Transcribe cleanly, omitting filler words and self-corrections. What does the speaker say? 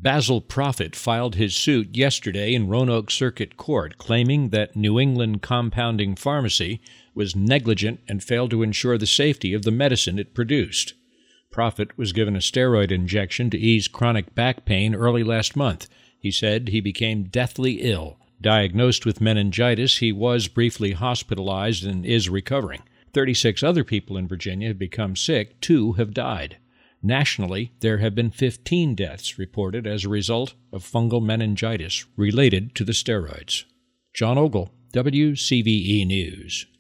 Basil Proffitt filed his suit yesterday in Roanoke Circuit Court, claiming that New England Compounding Pharmacy was negligent and failed to ensure the safety of the medicine it produced. Proffitt was given a steroid injection to ease chronic back pain early last month. He said he became deathly ill. Diagnosed with meningitis, he was briefly hospitalized and is recovering. 36 other people in Virginia have become sick. 2 have died. Nationally, there have been 15 deaths reported as a result of fungal meningitis related to the steroids. John Ogle, WCVE News.